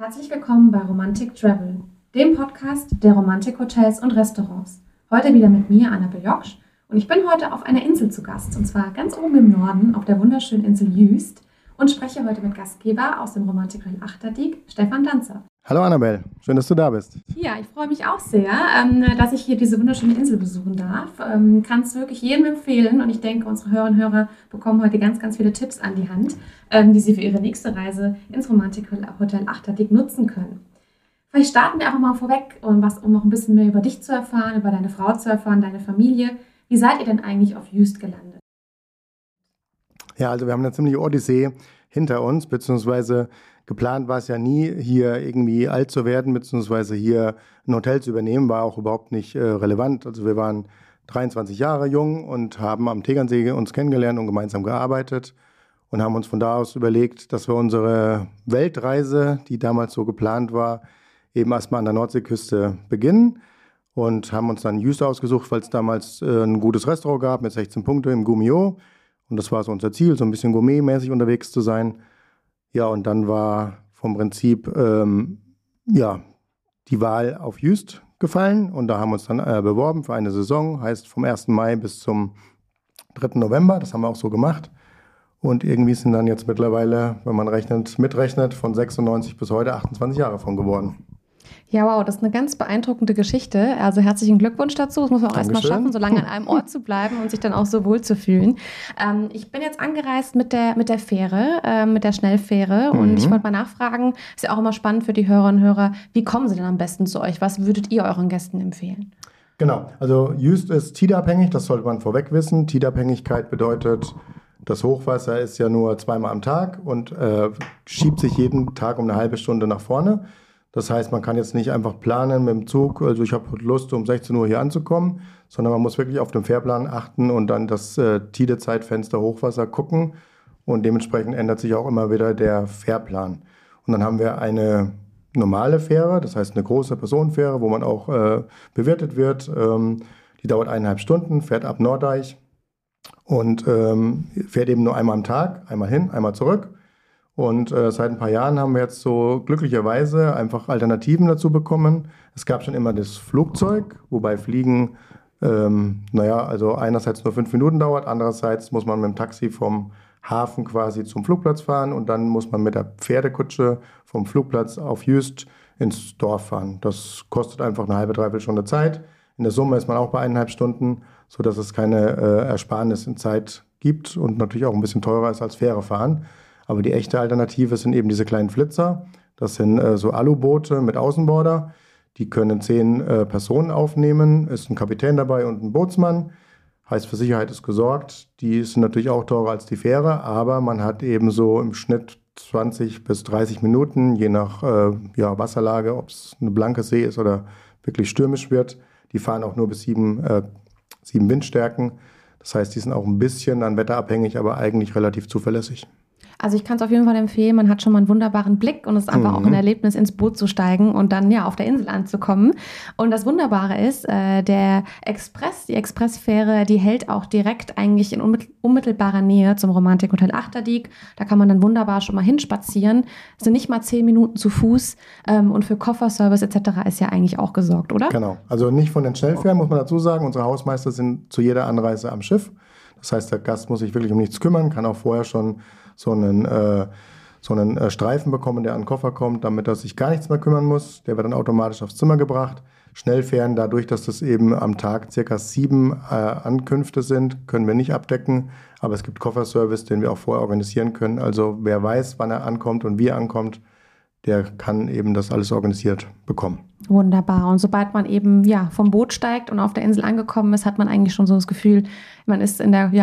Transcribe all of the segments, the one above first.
Herzlich willkommen bei Romantic Travel, dem Podcast der Romantik-Hotels und Restaurants. Heute wieder mit mir, Annabel Joksch, und ich bin heute auf einer Insel zu Gast, und zwar ganz oben im Norden auf der wunderschönen Insel Jüst und spreche heute mit Gastgeber aus dem Romantic Hotel Achterdyk, Stefan Danzer. Hallo Annabel, schön, dass du da bist. Ja, ich freue mich auch sehr, dass ich hier diese wunderschöne Insel besuchen darf. Kann es wirklich jedem empfehlen, und ich denke, unsere Hörerinnen und Hörer bekommen heute ganz, ganz viele Tipps an die Hand, die sie für ihre nächste Reise ins Romantic Hotel Achterdyk nutzen können. Vielleicht starten wir einfach mal vorweg, um noch ein bisschen mehr über dich zu erfahren, über deine Frau zu erfahren, deine Familie. Wie seid ihr denn eigentlich auf Jüst gelandet? Ja, also wir haben eine ziemliche Odyssee hinter uns, beziehungsweise geplant war es ja nie, hier irgendwie alt zu werden, beziehungsweise hier ein Hotel zu übernehmen, war auch überhaupt nicht relevant. Also wir waren 23 Jahre jung und haben am Tegernsee uns kennengelernt und gemeinsam gearbeitet und haben uns von da aus überlegt, dass wir unsere Weltreise, die damals so geplant war, eben erstmal an der Nordseeküste beginnen und haben uns dann Jüst ausgesucht, weil es damals ein gutes Restaurant gab mit 16 Punkte im Gummio. Und das war so unser Ziel, so ein bisschen gourmetmäßig unterwegs zu sein. Ja, und dann war vom Prinzip die Wahl auf Jüst gefallen. Und da haben wir uns dann beworben für eine Saison, heißt vom 1. Mai bis zum 3. November. Das haben wir auch so gemacht. Und irgendwie sind dann jetzt mittlerweile, wenn man mitrechnet, von 96 bis heute 28 Jahre von geworden. Ja, wow, das ist eine ganz beeindruckende Geschichte. Also herzlichen Glückwunsch dazu. Das muss man auch erstmal schaffen, so lange an einem Ort zu bleiben und sich dann auch so wohl zu fühlen. Ich bin jetzt angereist mit der Fähre, mit der Schnellfähre. Und ich wollte mal nachfragen, ist ja auch immer spannend für die Hörerinnen und Hörer, wie kommen sie denn am besten zu euch? Was würdet ihr euren Gästen empfehlen? Genau, also Jüst ist tidabhängig, das sollte man vorweg wissen. Tidabhängigkeit bedeutet, das Hochwasser ist ja nur zweimal am Tag und schiebt sich jeden Tag um eine halbe Stunde nach vorne. Das heißt, man kann jetzt nicht einfach planen mit dem Zug, also ich habe Lust, um 16 Uhr hier anzukommen, sondern man muss wirklich auf den Fährplan achten und dann das Tide-Zeitfenster Hochwasser gucken und dementsprechend ändert sich auch immer wieder der Fährplan. Und dann haben wir eine normale Fähre, das heißt eine große Personenfähre, wo man auch bewirtet wird. Die dauert 1,5 Stunden, fährt ab Norddeich und fährt eben nur einmal am Tag, einmal hin, einmal zurück. Und seit ein paar Jahren haben wir jetzt so glücklicherweise einfach Alternativen dazu bekommen. Es gab schon immer das Flugzeug, wobei Fliegen, also einerseits nur 5 Minuten dauert, andererseits muss man mit dem Taxi vom Hafen quasi zum Flugplatz fahren und dann muss man mit der Pferdekutsche vom Flugplatz auf Jüst ins Dorf fahren. Das kostet einfach eine halbe, dreiviertel Stunde Zeit. In der Summe ist man auch bei 1,5 Stunden, sodass es keine Ersparnis in Zeit gibt und natürlich auch ein bisschen teurer ist als Fähre fahren. Aber die echte Alternative sind eben diese kleinen Flitzer. Das sind so Aluboote mit Außenborder. Die können 10 Personen aufnehmen. Ist ein Kapitän dabei und ein Bootsmann. Heißt, für Sicherheit ist gesorgt. Die sind natürlich auch teurer als die Fähre, aber man hat eben so im Schnitt 20 bis 30 Minuten, je nach Wasserlage, ob es eine blanke See ist oder wirklich stürmisch wird. Die fahren auch nur bis 7 Windstärken. Das heißt, die sind auch ein bisschen dann wetterabhängig, aber eigentlich relativ zuverlässig. Also ich kann es auf jeden Fall empfehlen, man hat schon mal einen wunderbaren Blick und es ist einfach auch ein Erlebnis, ins Boot zu steigen und dann auf der Insel anzukommen. Und das Wunderbare ist, die Expressfähre, die hält auch direkt eigentlich in unmittelbarer Nähe zum Romantic Hotel Achterdyk. Da kann man dann wunderbar schon mal hinspazieren. Es sind nicht mal 10 Minuten zu Fuß und für Kofferservice etc. ist ja eigentlich auch gesorgt, oder? Genau, also nicht von den Schnellfähren, muss man dazu sagen. Unsere Hausmeister sind zu jeder Anreise am Schiff. Das heißt, der Gast muss sich wirklich um nichts kümmern, kann auch vorher schon so einen Streifen bekommen, der an den Koffer kommt, damit er sich gar nichts mehr kümmern muss. Der wird dann automatisch aufs Zimmer gebracht. Schnellfähren, dadurch, dass das eben am Tag circa 7 Ankünfte sind, können wir nicht abdecken. Aber es gibt Kofferservice, den wir auch vorher organisieren können. Also wer weiß, wann er ankommt und wie er ankommt, der kann eben das alles organisiert bekommen. Wunderbar. Und sobald man eben vom Boot steigt und auf der Insel angekommen ist, hat man eigentlich schon so das Gefühl, man ist in der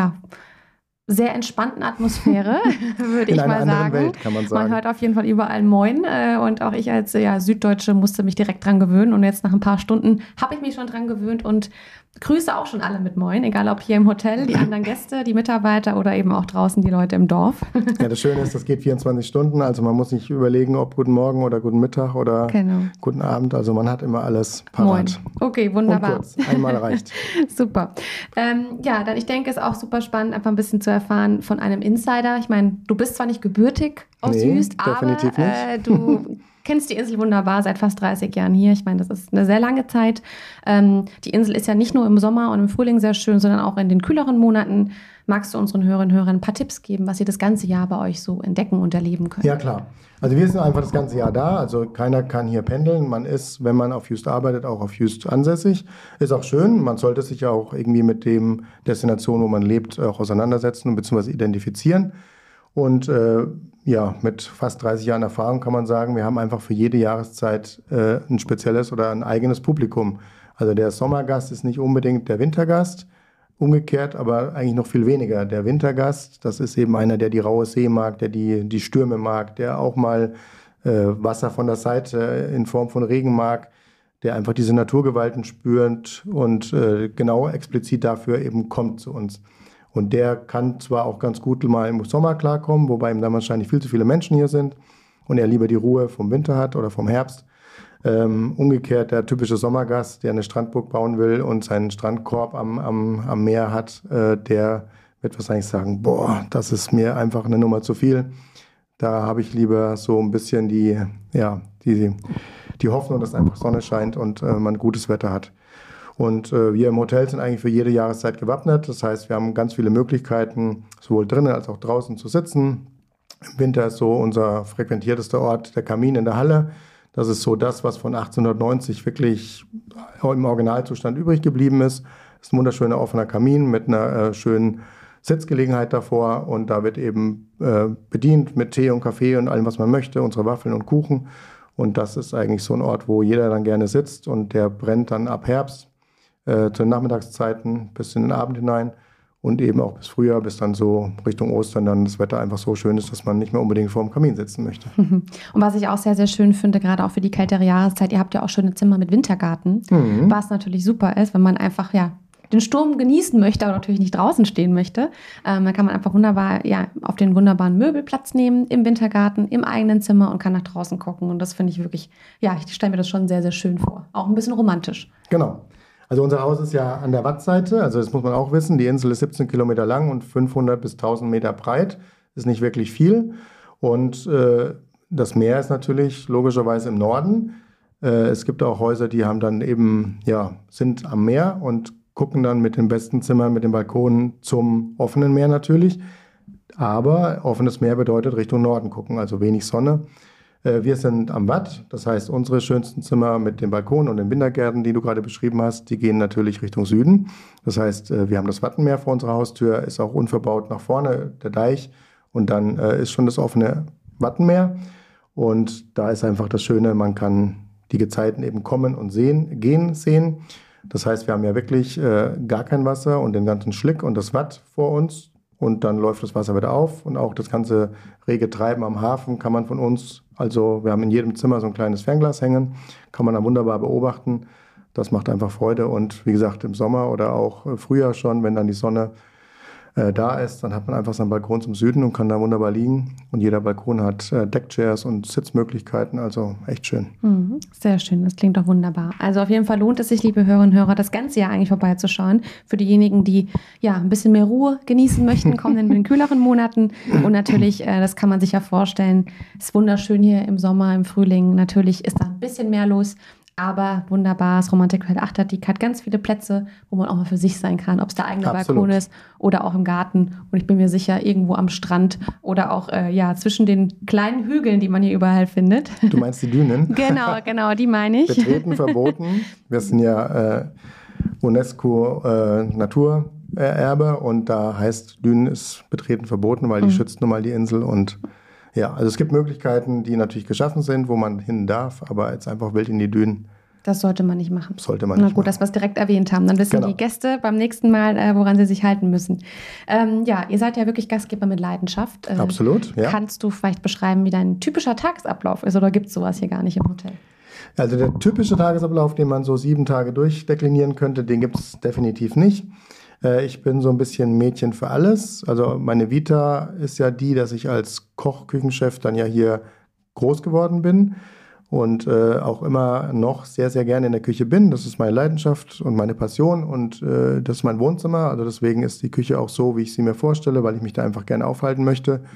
sehr entspannten Atmosphäre, würde ich mal sagen. In einer anderen Welt, kann man sagen. Man hört auf jeden Fall überall Moin. Und auch ich als Süddeutsche musste mich direkt dran gewöhnen. Und jetzt nach ein paar Stunden habe ich mich schon dran gewöhnt und grüße auch schon alle mit Moin. Egal ob hier im Hotel, die anderen Gäste, die Mitarbeiter oder eben auch draußen die Leute im Dorf. Ja, das Schöne ist, das geht 24 Stunden. Also man muss nicht überlegen, ob guten Morgen oder guten Mittag oder guten Abend. Also man hat immer alles parat. Moin. Okay, wunderbar. Und kurz, einmal reicht. Super. Dann ich denke, es ist auch super spannend, einfach ein bisschen zu erfahren von einem Insider. Ich meine, du bist zwar nicht gebürtig aus Jüst, aber du kennst die Insel wunderbar, seit fast 30 Jahren hier. Ich meine, das ist eine sehr lange Zeit. Die Insel ist ja nicht nur im Sommer und im Frühling sehr schön, sondern auch in den kühleren Monaten. Magst du unseren Hörerinnen und Hörern ein paar Tipps geben, was ihr das ganze Jahr bei euch so entdecken und erleben könnt? Ja, klar. Also wir sind einfach das ganze Jahr da. Also keiner kann hier pendeln. Man ist, wenn man auf Just arbeitet, auch auf Just ansässig. Ist auch schön. Man sollte sich ja auch irgendwie mit dem Destination, wo man lebt, auch auseinandersetzen bzw. identifizieren. Und mit fast 30 Jahren Erfahrung kann man sagen, wir haben einfach für jede Jahreszeit ein spezielles oder ein eigenes Publikum. Also der Sommergast ist nicht unbedingt der Wintergast. Umgekehrt, aber eigentlich noch viel weniger. Der Wintergast, das ist eben einer, der die raue See mag, der die Stürme mag, der auch mal Wasser von der Seite in Form von Regen mag, der einfach diese Naturgewalten spürt und genau explizit dafür eben kommt zu uns. Und der kann zwar auch ganz gut mal im Sommer klarkommen, wobei ihm dann wahrscheinlich viel zu viele Menschen hier sind und er lieber die Ruhe vom Winter hat oder vom Herbst. Umgekehrt der typische Sommergast, der eine Strandburg bauen will und seinen Strandkorb am Meer hat, der wird wahrscheinlich sagen, boah, das ist mir einfach eine Nummer zu viel. Da habe ich lieber so ein bisschen die Hoffnung, dass einfach Sonne scheint und man gutes Wetter hat. Und wir im Hotel sind eigentlich für jede Jahreszeit gewappnet. Das heißt, wir haben ganz viele Möglichkeiten, sowohl drinnen als auch draußen zu sitzen. Im Winter ist so unser frequentiertester Ort der Kamin in der Halle. Das ist so das, was von 1890 wirklich im Originalzustand übrig geblieben ist. Das ist ein wunderschöner offener Kamin mit einer schönen Sitzgelegenheit davor. Und da wird eben bedient mit Tee und Kaffee und allem, was man möchte, unsere Waffeln und Kuchen. Und das ist eigentlich so ein Ort, wo jeder dann gerne sitzt. Und der brennt dann ab Herbst zu den Nachmittagszeiten bis in den Abend hinein. Und eben auch bis Frühjahr, bis dann so Richtung Ostern dann das Wetter einfach so schön ist, dass man nicht mehr unbedingt vor dem Kamin sitzen möchte. Und was ich auch sehr, sehr schön finde, gerade auch für die kältere Jahreszeit, ihr habt ja auch schöne Zimmer mit Wintergarten, was natürlich super ist, wenn man einfach den Sturm genießen möchte, aber natürlich nicht draußen stehen möchte. Dann kann man einfach wunderbar auf den wunderbaren Möbelplatz nehmen, im Wintergarten, im eigenen Zimmer und kann nach draußen gucken. Und das finde ich wirklich, ich stelle mir das schon sehr, sehr schön vor. Auch ein bisschen romantisch. Genau. Also unser Haus ist ja an der Wattseite, also das muss man auch wissen, die Insel ist 17 Kilometer lang und 500 bis 1000 Meter breit, ist nicht wirklich viel. Und das Meer ist natürlich logischerweise im Norden. Es gibt auch Häuser, die haben dann eben, sind am Meer und gucken dann mit den besten Zimmern, mit den Balkonen zum offenen Meer natürlich. Aber offenes Meer bedeutet Richtung Norden gucken, also wenig Sonne. Wir sind am Watt, das heißt, unsere schönsten Zimmer mit dem Balkon und den Wintergärten, die du gerade beschrieben hast, die gehen natürlich Richtung Süden. Das heißt, wir haben das Wattenmeer vor unserer Haustür, ist auch unverbaut nach vorne, der Deich. Und dann ist schon das offene Wattenmeer. Und da ist einfach das Schöne, man kann die Gezeiten eben kommen und gehen sehen. Das heißt, wir haben ja wirklich gar kein Wasser und den ganzen Schlick und das Watt vor uns. Und dann läuft das Wasser wieder auf und auch das ganze rege Treiben am Hafen kann man von uns, also wir haben in jedem Zimmer so ein kleines Fernglas hängen, kann man dann wunderbar beobachten. Das macht einfach Freude und wie gesagt im Sommer oder auch Frühjahr schon, wenn dann die Sonne da ist, dann hat man einfach seinen Balkon zum Süden und kann da wunderbar liegen. Und jeder Balkon hat Deckchairs und Sitzmöglichkeiten, also echt schön. Sehr schön, das klingt doch wunderbar. Also auf jeden Fall lohnt es sich, liebe Hörerinnen und Hörer, das ganze Jahr eigentlich vorbeizuschauen. Für diejenigen, die ein bisschen mehr Ruhe genießen möchten, kommen in den kühleren Monaten. Und natürlich, das kann man sich ja vorstellen, ist wunderschön hier im Sommer, im Frühling. Natürlich ist da ein bisschen mehr los. Aber wunderbar, das Romantik Hotel Achterdiek hat ganz viele Plätze, wo man auch mal für sich sein kann, ob es der eigene Balkon ist oder auch im Garten. Und ich bin mir sicher, irgendwo am Strand oder auch zwischen den kleinen Hügeln, die man hier überall findet. Du meinst die Dünen? Genau, die meine ich. Betreten verboten. Wir sind ja UNESCO Naturerbe und da heißt, Dünen ist betreten verboten, weil die schützt nun mal die Insel und also es gibt Möglichkeiten, die natürlich geschaffen sind, wo man hin darf, aber jetzt einfach wild in die Dünen. Das sollte man nicht machen. Na gut, dass wir es direkt erwähnt haben. Dann wissen die Gäste beim nächsten Mal, woran sie sich halten müssen. Ihr seid ja wirklich Gastgeber mit Leidenschaft. Absolut, ja. Kannst du vielleicht beschreiben, wie dein typischer Tagesablauf ist oder gibt es sowas hier gar nicht im Hotel? Also der typische Tagesablauf, den man so 7 Tage durchdeklinieren könnte, den gibt es definitiv nicht. Ich bin so ein bisschen Mädchen für alles. Also meine Vita ist ja die, dass ich als Koch, Küchenchef dann ja hier groß geworden bin und auch immer noch sehr, sehr gerne in der Küche bin. Das ist meine Leidenschaft und meine Passion und das ist mein Wohnzimmer. Also deswegen ist die Küche auch so, wie ich sie mir vorstelle, weil ich mich da einfach gerne aufhalten möchte.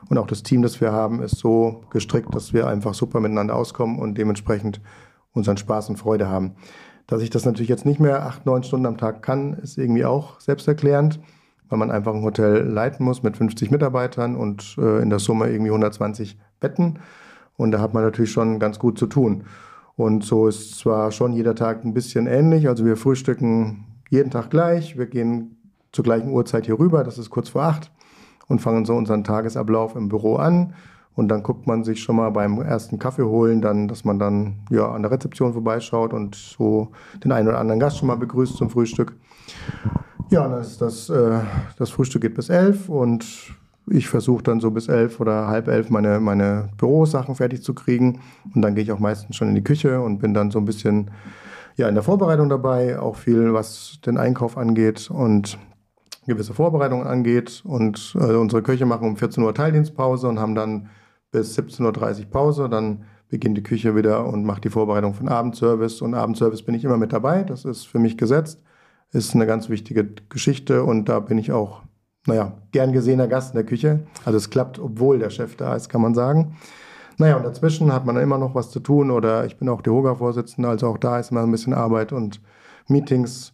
Und auch das Team, das wir haben, ist so gestrickt, dass wir einfach super miteinander auskommen und dementsprechend unseren Spaß und Freude haben. Dass ich das natürlich jetzt nicht mehr 8, 9 Stunden am Tag kann, ist irgendwie auch selbsterklärend, weil man einfach ein Hotel leiten muss mit 50 Mitarbeitern und in der Summe irgendwie 120 Betten. Und da hat man natürlich schon ganz gut zu tun. Und so ist zwar schon jeder Tag ein bisschen ähnlich. Also wir frühstücken jeden Tag gleich. Wir gehen zur gleichen Uhrzeit hier rüber, das ist kurz vor 8, und fangen so unseren Tagesablauf im Büro an. Und dann guckt man sich schon mal beim ersten Kaffee holen, dann, dass man dann ja an der Rezeption vorbeischaut und so den einen oder anderen Gast schon mal begrüßt zum Frühstück. Ja, und dann ist das Frühstück geht bis 11 und ich versuche dann so bis 11 oder halb 11 meine Bürosachen fertig zu kriegen. Und dann gehe ich auch meistens schon in die Küche und bin dann so ein bisschen ja, in der Vorbereitung dabei, auch viel, was den Einkauf angeht und gewisse Vorbereitungen angeht. Und unsere Köche machen um 14 Uhr Teildienstpause und haben dann bis 17:30 Uhr Pause. Dann beginnt die Küche wieder und macht die Vorbereitung für den Abendservice. Und Abendservice bin ich immer mit dabei. Das ist für mich gesetzt. Ist eine ganz wichtige Geschichte und da bin ich auch, gern gesehener Gast in der Küche. Also es klappt, obwohl der Chef da ist, kann man sagen. Und dazwischen hat man immer noch was zu tun oder ich bin auch DEHOGA-Vorsitzender, also auch da ist immer ein bisschen Arbeit und Meetings.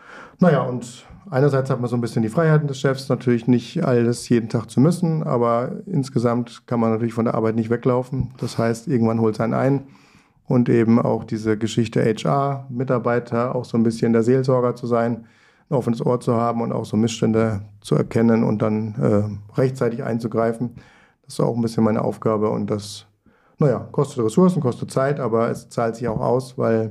Und einerseits hat man so ein bisschen die Freiheiten des Chefs, natürlich nicht alles jeden Tag zu müssen, aber insgesamt kann man natürlich von der Arbeit nicht weglaufen. Das heißt, irgendwann holt es einen ein. Und eben auch diese Geschichte HR, Mitarbeiter, auch so ein bisschen der Seelsorger zu sein, ein offenes Ohr zu haben und auch so Missstände zu erkennen und dann rechtzeitig einzugreifen. Das ist auch ein bisschen meine Aufgabe und das, kostet Ressourcen, kostet Zeit, aber es zahlt sich auch aus, weil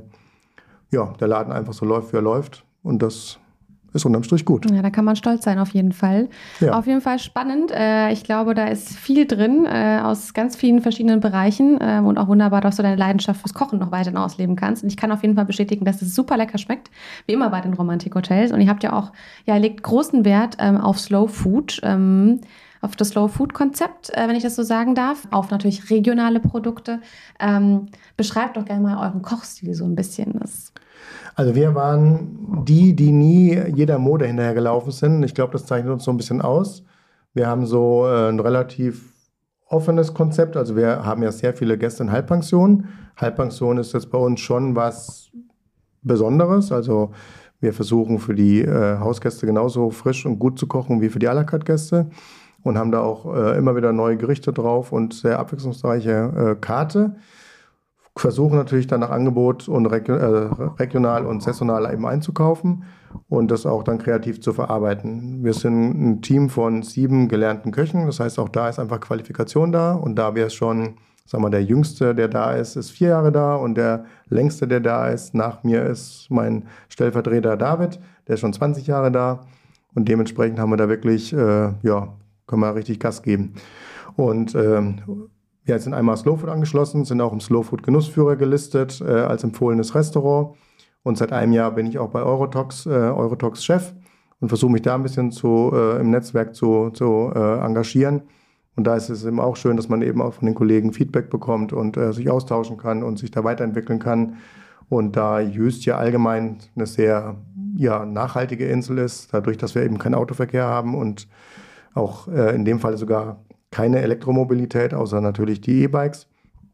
der Laden einfach so läuft, wie er läuft und das ist unterm Strich gut. Ja, da kann man stolz sein, auf jeden Fall. Ja. Auf jeden Fall spannend. Ich glaube, da ist viel drin aus ganz vielen verschiedenen Bereichen und auch wunderbar, dass du deine Leidenschaft fürs Kochen noch weiterhin ausleben kannst. Und ich kann auf jeden Fall bestätigen, dass es super lecker schmeckt, wie immer bei den Romantik-Hotels. Und ihr habt ja auch, legt großen Wert auf Slow Food, auf das Slow Food Konzept, wenn ich das so sagen darf, auf natürlich regionale Produkte. Beschreibt doch gerne mal euren Kochstil so ein bisschen. Also wir waren die nie jeder Mode hinterhergelaufen sind. Ich glaube, das zeichnet uns so ein bisschen aus. Wir haben so ein relativ offenes Konzept. Also wir haben ja sehr viele Gäste in Halbpension. Halbpension ist jetzt bei uns schon was Besonderes. Also wir versuchen für die Hausgäste genauso frisch und gut zu kochen wie für die à la carte Gäste und haben da auch immer wieder neue Gerichte drauf und sehr abwechslungsreiche Karte. Versuchen natürlich dann nach Angebot und regional und saisonal eben einzukaufen und das auch dann kreativ zu verarbeiten. Wir sind ein Team von 7 gelernten Köchen, das heißt auch da ist einfach Qualifikation da und da wir es schon, der Jüngste, der da ist 4 Jahre da und der Längste, der da ist, nach mir ist mein Stellvertreter David, der ist schon 20 Jahre da und dementsprechend haben wir da wirklich, können wir richtig Gas geben. Und wir sind einmal Slow Food angeschlossen, sind auch im Slow Food Genussführer gelistet als empfohlenes Restaurant. Und seit einem Jahr bin ich auch bei Eurotox Chef und versuche mich da ein bisschen im Netzwerk zu engagieren. Und da ist es eben auch schön, dass man eben auch von den Kollegen Feedback bekommt und sich austauschen kann und sich da weiterentwickeln kann. Und da Jüst ja allgemein eine sehr nachhaltige Insel ist, dadurch, dass wir eben keinen Autoverkehr haben und auch in dem Fall sogar keine Elektromobilität, außer natürlich die E-Bikes,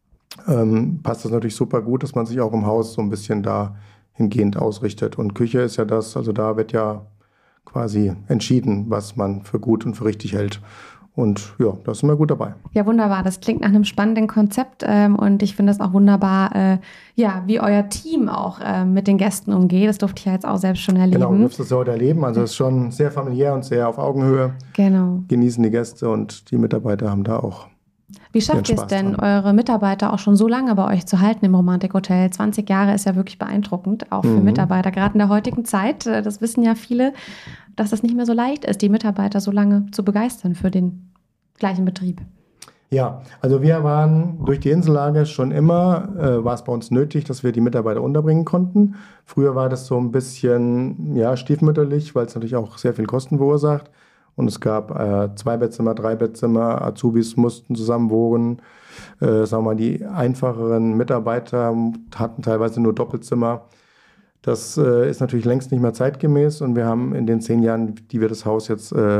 passt das natürlich super gut, dass man sich auch im Haus so ein bisschen dahingehend ausrichtet. Und Küche ist ja das, also da wird ja quasi entschieden, was man für gut und für richtig hält. Und da sind wir gut dabei. Ja, wunderbar. Das klingt nach einem spannenden Konzept und ich finde es auch wunderbar, wie euer Team auch mit den Gästen umgeht. Das durfte ich ja jetzt auch selbst schon erleben. Genau, du durfst es heute erleben. Also es ist schon sehr familiär und sehr auf Augenhöhe. Genau. Genießen die Gäste und die Mitarbeiter haben da auch. Wie schafft ihr es denn, eure Mitarbeiter auch schon so lange bei euch zu halten im Romantik-Hotel? 20 Jahre ist ja wirklich beeindruckend, auch für Mitarbeiter, gerade in der heutigen Zeit. Das wissen ja viele, dass das nicht mehr so leicht ist, die Mitarbeiter so lange zu begeistern für den gleichen Betrieb. Ja, also wir waren durch die Insellage schon immer, war es bei uns nötig, dass wir die Mitarbeiter unterbringen konnten. Früher war das so ein bisschen stiefmütterlich, weil es natürlich auch sehr viel Kosten verursacht. Und es gab 2 Bettzimmer, 3 Bettzimmer, Azubis mussten zusammen wohnen. Die einfacheren Mitarbeiter hatten teilweise nur Doppelzimmer. Das ist natürlich längst nicht mehr zeitgemäß und wir haben in den 10 Jahren, die wir das Haus jetzt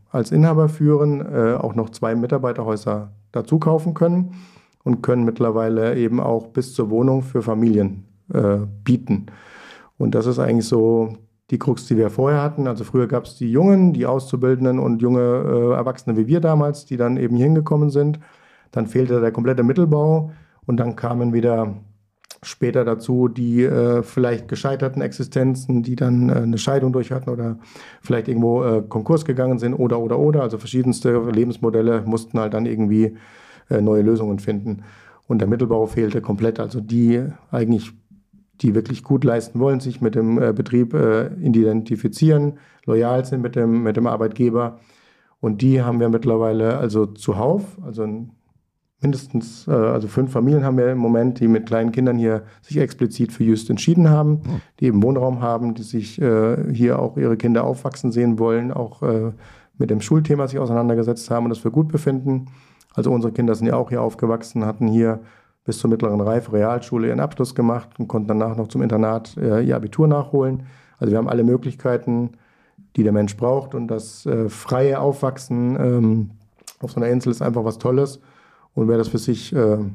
als Inhaber führen, auch noch 2 Mitarbeiterhäuser dazu kaufen können und können mittlerweile eben auch bis zur Wohnung für Familien bieten. Und das ist eigentlich so die Krux, die wir vorher hatten. Also früher gab es die Jungen, die Auszubildenden und junge Erwachsene wie wir damals, die dann eben hier hingekommen sind. Dann fehlte der komplette Mittelbau und dann kamen wieder später dazu die vielleicht gescheiterten Existenzen, die dann eine Scheidung durch hatten oder vielleicht irgendwo Konkurs gegangen sind oder. Also verschiedenste Lebensmodelle mussten halt dann irgendwie neue Lösungen finden. Und der Mittelbau fehlte komplett. Also die wirklich gut leisten wollen, sich mit dem Betrieb identifizieren, loyal sind mit dem Arbeitgeber. Und die haben wir mittlerweile also zuhauf. Also mindestens 5 Familien haben wir im Moment, die mit kleinen Kindern hier sich explizit für Just entschieden haben, die eben Wohnraum haben, die sich hier auch ihre Kinder aufwachsen sehen wollen, auch mit dem Schulthema sich auseinandergesetzt haben und das für gut befinden. Also unsere Kinder sind ja auch hier aufgewachsen, hatten hier bis zur mittleren Reife Realschule ihren Abschluss gemacht und konnten danach noch zum Internat ihr Abitur nachholen. Also wir haben alle Möglichkeiten, die der Mensch braucht, und das freie Aufwachsen auf so einer Insel ist einfach was Tolles. Und wer das für sich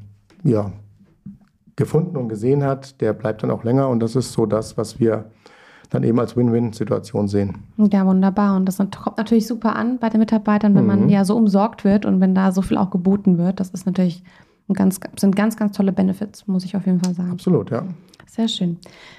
gefunden und gesehen hat, der bleibt dann auch länger, und das ist so das, was wir dann eben als Win-Win-Situation sehen. Ja, wunderbar. Und das kommt natürlich super an bei den Mitarbeitern, wenn man ja so umsorgt wird und wenn da so viel auch geboten wird. Das ist natürlich sind ganz, ganz tolle Benefits, muss ich auf jeden Fall sagen. Absolut, ja. Sehr schön.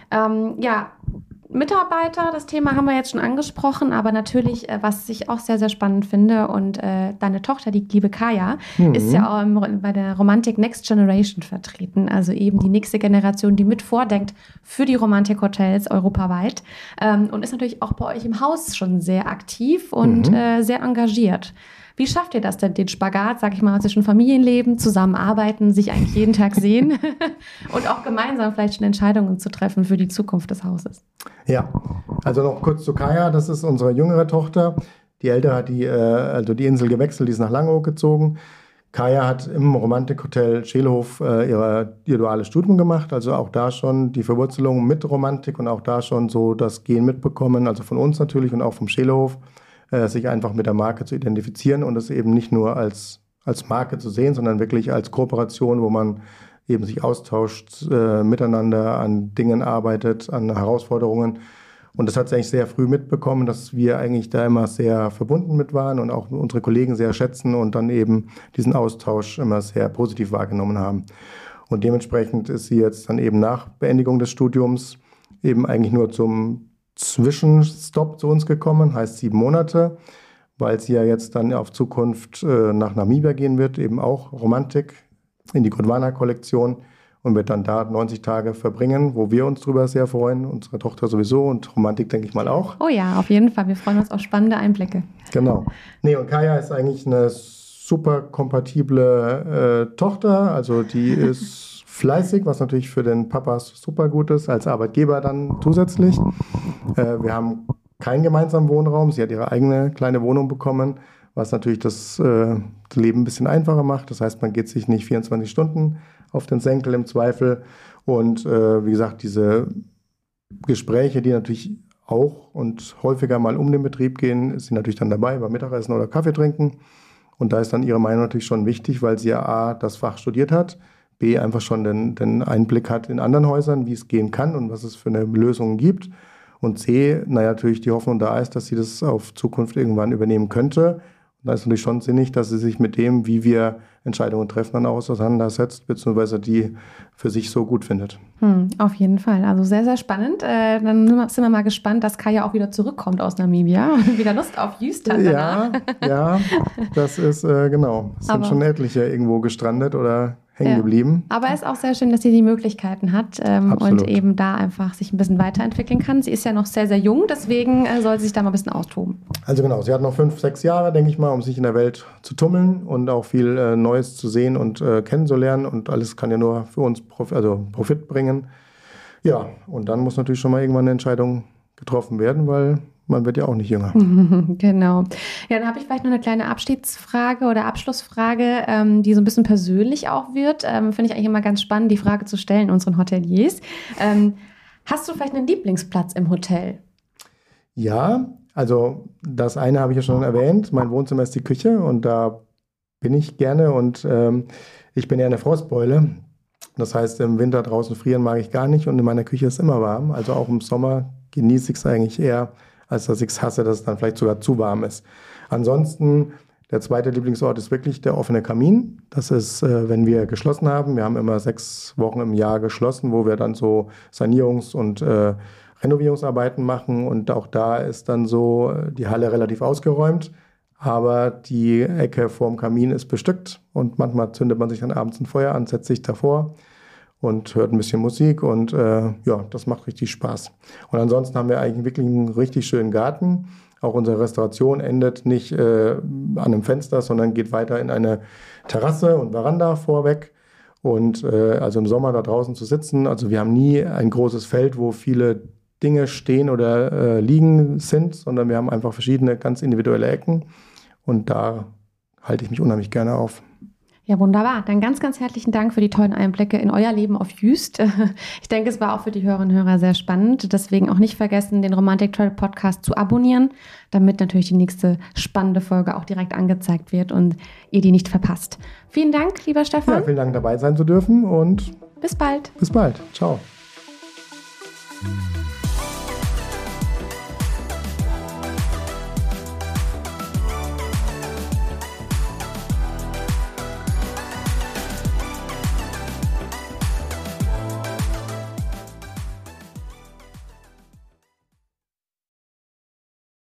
Mitarbeiter, das Thema haben wir jetzt schon angesprochen, aber natürlich, was ich auch sehr, sehr spannend finde, und deine Tochter, die liebe Kaya, ist ja auch bei der Romantik Next Generation vertreten, also eben die nächste Generation, die mit vordenkt für die Romantik-Hotels europaweit, und ist natürlich auch bei euch im Haus schon sehr aktiv und sehr engagiert. Wie schafft ihr das denn, den Spagat, sag ich mal, zwischen Familienleben, zusammenarbeiten, sich eigentlich jeden Tag sehen und auch gemeinsam vielleicht schon Entscheidungen zu treffen für die Zukunft des Hauses? Ja, also noch kurz zu Kaya, das ist unsere jüngere Tochter. Die ältere hat die Insel gewechselt, die ist nach Langeoog gezogen. Kaya hat im Romantikhotel Scheelhof ihr duales Studium gemacht, also auch da schon die Verwurzelung mit Romantik und auch da schon so das Gen mitbekommen, also von uns natürlich und auch vom Scheelhof. Sich einfach mit der Marke zu identifizieren und es eben nicht nur als Marke zu sehen, sondern wirklich als Kooperation, wo man eben sich austauscht, miteinander an Dingen arbeitet, an Herausforderungen. Und das hat sie eigentlich sehr früh mitbekommen, dass wir eigentlich da immer sehr verbunden mit waren und auch unsere Kollegen sehr schätzen und dann eben diesen Austausch immer sehr positiv wahrgenommen haben. Und dementsprechend ist sie jetzt dann eben nach Beendigung des Studiums eben eigentlich nur zum Zwischenstopp zu uns gekommen, heißt 7 Monate, weil sie ja jetzt dann auf Zukunft nach Namibia gehen wird, eben auch Romantik in die Gondwana-Kollektion, und wird dann da 90 Tage verbringen, wo wir uns drüber sehr freuen, unsere Tochter sowieso und Romantik denke ich mal auch. Oh ja, auf jeden Fall, wir freuen uns auf spannende Einblicke. Genau. Nee, und Kaya ist eigentlich eine super kompatible Tochter, also die ist fleißig, was natürlich für den Papa super gut ist, als Arbeitgeber dann zusätzlich. Wir haben keinen gemeinsamen Wohnraum. Sie hat ihre eigene kleine Wohnung bekommen, was natürlich das Leben ein bisschen einfacher macht. Das heißt, man geht sich nicht 24 Stunden auf den Senkel im Zweifel. Und wie gesagt, diese Gespräche, die natürlich auch und häufiger mal um den Betrieb gehen, ist sie natürlich dann dabei beim Mittagessen oder Kaffee trinken. Und da ist dann ihre Meinung natürlich schon wichtig, weil sie ja A, das Fach studiert hat, B, einfach schon den Einblick hat in anderen Häusern, wie es gehen kann und was es für eine Lösung gibt. Und C, natürlich die Hoffnung da ist, dass sie das auf Zukunft irgendwann übernehmen könnte. Und da ist natürlich schon sinnig, dass sie sich mit dem, wie wir Entscheidungen treffen, dann auch auseinandersetzt, beziehungsweise die für sich so gut findet. Auf jeden Fall. Also sehr, sehr spannend. Dann sind wir mal gespannt, dass Kaya auch wieder zurückkommt aus Namibia und wieder Lust auf Just hat danach. Ja, das ist genau. Es sind schon etliche irgendwo gestrandet oder hängen geblieben. Aber es ist auch sehr schön, dass sie die Möglichkeiten hat und eben da einfach sich ein bisschen weiterentwickeln kann. Sie ist ja noch sehr, sehr jung, deswegen soll sie sich da mal ein bisschen austoben. Also genau, sie hat noch 5, 6 Jahre, denke ich mal, um sich in der Welt zu tummeln und auch viel Neues zu sehen und kennenzulernen, und alles kann ja nur für uns Profit bringen. Ja, und dann muss natürlich schon mal irgendwann eine Entscheidung getroffen werden, weil man wird ja auch nicht jünger. Genau. Ja, dann habe ich vielleicht noch eine kleine Abschiedsfrage oder Abschlussfrage, die so ein bisschen persönlich auch wird. Finde ich eigentlich immer ganz spannend, die Frage zu stellen unseren Hoteliers. Hast du vielleicht einen Lieblingsplatz im Hotel? Ja, Also das eine habe ich ja schon erwähnt, mein Wohnzimmer ist die Küche und da bin ich gerne und ich bin eher eine Frostbeule. Das heißt, im Winter draußen frieren mag ich gar nicht und in meiner Küche ist immer warm. Also auch im Sommer genieße ich es eigentlich eher, als dass ich es hasse, dass es dann vielleicht sogar zu warm ist. Ansonsten, der zweite Lieblingsort ist wirklich der offene Kamin. Das ist, wenn wir geschlossen haben. Wir haben immer 6 Wochen im Jahr geschlossen, wo wir dann so Sanierungs- und Renovierungsarbeiten machen. Und auch da ist dann so die Halle relativ ausgeräumt. Aber die Ecke vorm Kamin ist bestückt und manchmal zündet man sich dann abends ein Feuer an, setzt sich davor und hört ein bisschen Musik und ja, das macht richtig Spaß. Und ansonsten haben wir eigentlich wirklich einen richtig schönen Garten. Auch unsere Restauration endet nicht an einem Fenster, sondern geht weiter in eine Terrasse und Veranda vorweg. Und also im Sommer da draußen zu sitzen, also wir haben nie ein großes Feld, wo viele Dinge stehen oder liegen sind, sondern wir haben einfach verschiedene ganz individuelle Ecken und da halte ich mich unheimlich gerne auf. Ja, wunderbar. Dann ganz, ganz herzlichen Dank für die tollen Einblicke in euer Leben auf Jüst. Ich denke, es war auch für die Hörerinnen und Hörer sehr spannend. Deswegen auch nicht vergessen, den Romantic Trail Podcast zu abonnieren, damit natürlich die nächste spannende Folge auch direkt angezeigt wird und ihr die nicht verpasst. Vielen Dank, lieber Stefan. Ja, vielen Dank, dabei sein zu dürfen und bis bald. Bis bald. Ciao.